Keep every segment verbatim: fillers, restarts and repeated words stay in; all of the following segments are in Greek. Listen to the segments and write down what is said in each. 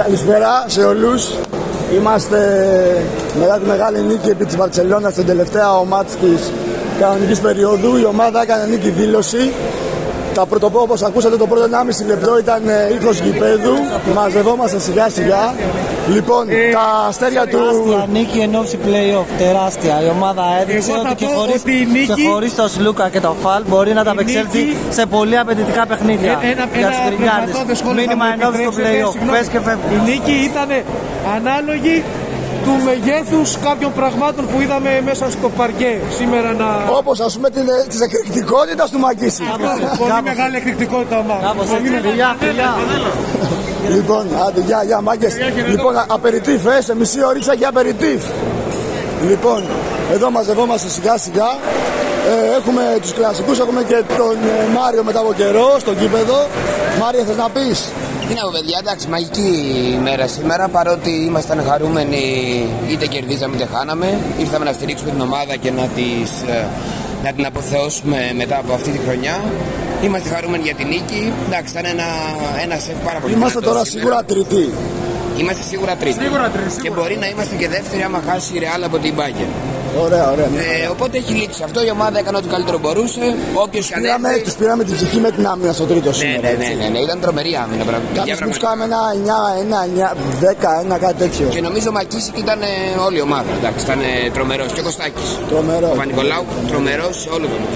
Καλησπέρα σε όλους. Είμαστε μετά τη μεγάλη νίκη επί της Βαρκελόνας στην τελευταία μάτς της κανονικής περίοδου. Η ομάδα έκανε νίκη δήλωση. Θα πρωτοπώ, όπως ακούσατε, το πρώτο ενάμιση λεπτό ήταν ήχος γηπέδου. Μαζευόμαστε σιγά σιγά. Λοιπόν, ε, τα αστέρια του. Τεράστια νίκη εν ώψη play-off. Τεράστια. Η ομάδα έδειξε ότι και χωρίς, νίκη... και χωρίς το Σλούκα και το Φαλ μπορεί να τα απεξέλθει νίκη... σε πολύ απαιτητικά παιχνίδια. Ε, ένα, για τους Γκριγκάρδες. Μήνυμα εν ώψη του play-off. Πες και φεύγει. Η νίκη ήταν ανάλογη του μεγέθους κάποιων πραγμάτων που είδαμε μέσα στο παρκέ σήμερα να... Όπως ας πούμε της εκρηκτικότητας του Μακίση. Πολύ μεγάλη εκρηκτικότητα ομάδα. Κάπως έτσι. Φιλιά, φιλιά. Λοιπόν, άντε, γεια, γεια, μάγκες. Λοιπόν, απεριτίφ, ε, σε μισή ωρίτσα και απεριτίφ. Λοιπόν, εδώ μαζευόμαστε σιγά σιγά. Ε, έχουμε τους κλασικούς, έχουμε και τον ε, Μάριο μετά από καιρό στο γήπεδο. Μάριο, θες να πεις? Τι να πω, παιδιά, εντάξει, μαγική ημέρα σήμερα. Παρότι ήμασταν χαρούμενοι, είτε κερδίζαμε είτε χάναμε, ήρθαμε να στηρίξουμε την ομάδα και να, τις, να την αποθεώσουμε μετά από αυτή τη χρονιά. Είμαστε χαρούμενοι για την νίκη. Εντάξει, ήταν ένα, ένα σεφ πάρα πολύ. Είμαστε τώρα σήμερα σίγουρα τρίτη. Είμαστε σίγουρα τρίτη. Σίγουρα τρίτη. Και μπορεί να είμαστε και δεύτερη άμα χάσει η Ρεάλ από την Bayern. Ωραία, ωραία. Ε, οπότε έχει λήξει αυτό. Η ομάδα έκανε ό,τι καλύτερο μπορούσε. Όποιος πήραμε, τους πήραμε την ψυχή με την άμυνα στο τρίτο σήμερα. Ναι, ναι, ναι, ναι, ναι, ήταν τρομερή άμυνα. Κάποιοι που κάναμε ένα εννιά, ένα εννιά, δέκα, ένα κάτι τέτοιο. Και νομίζω ο Μακίσικ ήταν όλη η ομάδα. Εντάξει, ήταν τρομερός. Και ο Κωστάκης. Τρομερός. Ο Παπα-Νικολάου, τρομερός σε όλο τον.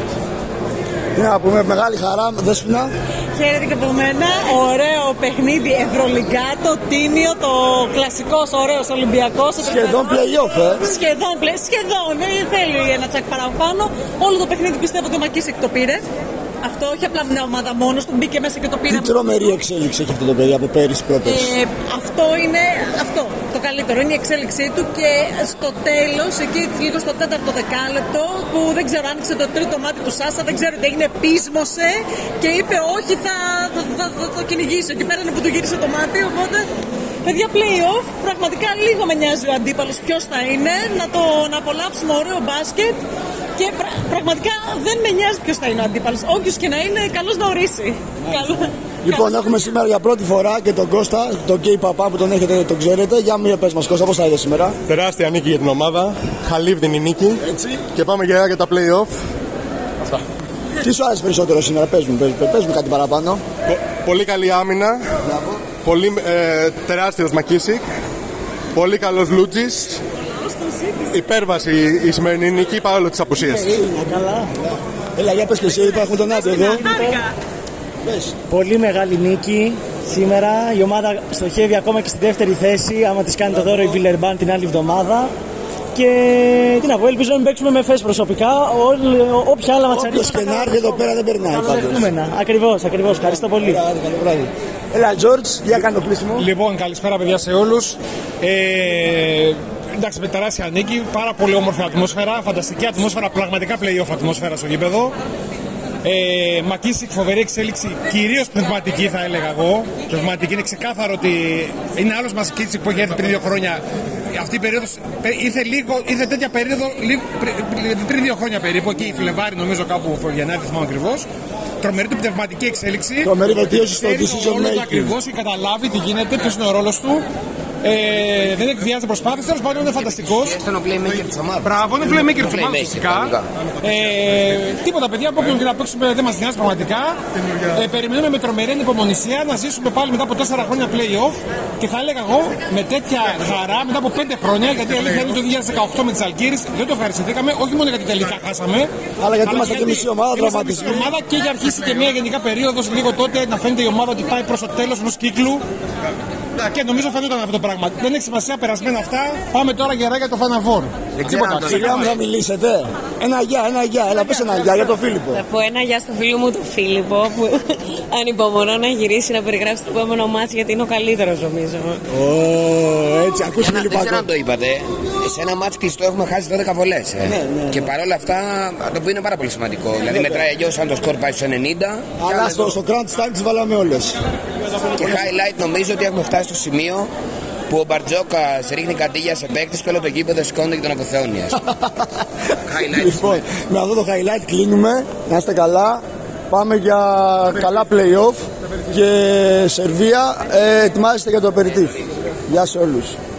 Τι να πούμε, μεγάλη χαρά, Δέσποινα. Χαίρετε και από μένα. Ωραίο παιχνίδι, ευρωλιγκάτο, τίμιο, το κλασικός, ωραίος Ολυμπιακός. Σχεδόν play-off, ε. Σχεδόν, play, σχεδόν, ε, θέλει ένα τσακ παραπάνω. Όλο το παιχνίδι πιστεύω ότι ο Μακίσικ το πήρε. Αυτό, όχι απλά μια ομάδα μόνος του, μπήκε μέσα και το πήρε. Τι τρομερή εξέλιξη έχει αυτό το παιδί από πέρυσι πρώτος. Ε, αυτό είναι αυτό, το καλύτερο, είναι η εξέλιξή του και στο τέλος, εκεί λίγο στο τέταρτο δεκάλεπτο, που δεν ξέρω, άνοιξε το τρίτο μάτι του Σάσα, δεν ξέρω τι έγινε, πείσμωσε και είπε όχι, θα, θα, θα, θα το κυνηγήσω. Και πέρα είναι που του γύρισε το μάτι, οπότε... Παιδιά, play-off, πραγματικά λίγο με νοιάζει ο αντίπαλος ποιος θα είναι, να το να απολαύσουμε ωραίο μπάσκετ και πρα, πραγματικά δεν με νοιάζει ποιος θα είναι ο αντίπαλος. Όποιος και να είναι, καλώς να ορίσει. Καλό. Λοιπόν, καλώς. Έχουμε σήμερα για πρώτη φορά και τον Κώστα, τον Κέι Παπά που τον έχετε, τον ξέρετε. Για μία πες μας, Κώστα, πώς θα είδε σήμερα? Τεράστια νίκη για την ομάδα, χαλίβδινη νίκη. Έτσι. Και πάμε για, για τα play-off. Αυτά. Τι σου άρεσε περισσότερο σήμερα, πες μου, πες, πες μου κάτι παραπάνω. Πο, πολύ καλή άμυνα. Μπράβο. Πολύ ε, τεράστιος Μακίσικ. Πολύ καλός Λούτζης. Υπέρβαση η σημερινή νίκη παρόλο τις απουσίες. Καλά. Έλα, για πες και εσύ, υπάρχουν τον Άντιο εδώ. Πολύ μεγάλη νίκη σήμερα. Η ομάδα στοχεύει ακόμα και στη δεύτερη θέση. Άμα της κάνει το δώρο η Βιλερμπάν την άλλη εβδομάδα. Και τι να πω, ελπίζω να μην παίξουμε με φες προσωπικά. Ό, όποια άλλα ματσαρία. Όποιος και να έρθει εδώ πέρα δεν περνάει. Ακριβώς, ακριβώς. Ευχαριστώ πολύ. Καλό βράδυ. Έλα, Τζόρτζ, για κάνω το κλείσιμο. Λοιπόν, καλησπέρα παιδιά σε όλους. Ε, εντάξει, με τεράστια νίκη, πάρα πολύ όμορφη ατμόσφαιρα, φανταστική ατμόσφαιρα, πραγματικά play-off ατμόσφαιρα στο γήπεδο. Ε, Μακίσικ, φοβερή εξέλιξη, κυρίως πνευματική θα έλεγα εγώ. Πνευματική, είναι ξεκάθαρο ότι είναι άλλος Μακίσικ που έχει έρθει πριν δύο χρόνια. Αυτή η περίοδος ήρθε, λίγο, ήρθε τέτοια περίοδο λίγο, πριν δύο χρόνια περίπου, εκεί Φλεβάρι νομίζω κάπου Γενάρη, θυμάμαι ακριβώς. Τρομερή του πνευματική εξέλιξη. Τρομερή βελτίωση στο decision making. Ακριβώς και καταλάβει τι γίνεται, ποιος είναι ο ρόλος του. Ε, δεν εκβιάζει προσπάθειες, τέλος πάντων είναι φανταστικός. Είναι ο playmaker της ομάδας. Μπράβο, είναι ο playmaker της ομάδας φυσικά. Ε, τίποτα παιδιά, από όποιον και να παίξουμε δεν μας νοιάζει πραγματικά. Ε, περιμένουμε με τρομερή υπομονησία να ζήσουμε πάλι μετά από τέσσερα χρόνια play-off και θα έλεγα εγώ με τέτοια χαρά μετά από πέντε χρόνια. Γιατί η αλήθεια είναι το δύο χιλιάδες δεκαοκτώ με τις Ζαλγκίρις δεν το ευχαριστηθήκαμε, όχι μόνο γιατί τελικά χάσαμε, αλλά γιατί είμαστε και μισή ομάδα δραματική. ομάδα και για αρχίσει και μια γενικά περίοδος λίγο τότε να φαίνεται η ομάδα ότι πάει προς το τέλος ενός κύκλου. Και νομίζω φαίνονταν αυτό το πράγμα. Δεν έχει σημασία, περασμένα αυτά. Πάμε τώρα γερά για το Final Four. Τίποτα. Κυρία μου, θα μιλήσετε. Ένα γεια, ένα γεια. Έλα, πες ένα γεια για τον Φίλιππο. Θα πω ένα γεια στον φίλο μου τον Φίλιππο που ανυπομονώ να γυρίσει να περιγράψει το επόμενο μάτς γιατί είναι ο καλύτερος νομίζω. Ω, έτσι, ακούς Φίλιππο. Δεν ξέρω αν το είπατε. Σε ένα μάτς κλειστό έχουμε χάσει δώδεκα βολές. Ε. Ναι, ναι. Και παρόλα αυτά το που είναι πάρα πολύ σημαντικό. Δηλαδή μετράει αλλιώς αν το σκορ πάει στους ενενήντα. Αλλά στο, στο crunch time τις βάλαμε όλες. Και highlight νομίζω ότι έχουμε φτάσει στο σημείο που ο Μπαρτζόκας ρίχνει καντήλια σε παίκτες και όλο το γήπεδο σηκώνεται και τον αποθεώνει. Λοιπόν, με αυτό το highlight κλείνουμε. Να είστε καλά. Πάμε για καλά play-off και Σερβία ε, ετοιμάζεται για το aperitif. Γεια σε όλους.